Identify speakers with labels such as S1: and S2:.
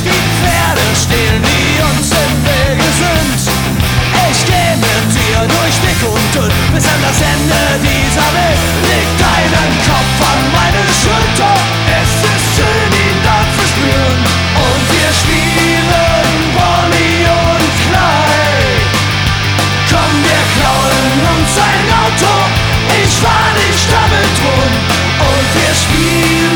S1: Die Pferde stehlen, die uns im Wege sind. Ich geh mit dir durch dick und dünn, bis an das Ende dieser Welt. Leg deinen Kopf an meine Schulter, es ist schön, ihn dort zu spüren. Und wir spielen Bonnie und Clyde. Komm, wir klauen uns ein Auto, ich fahr dich damit rum. Und wir spielen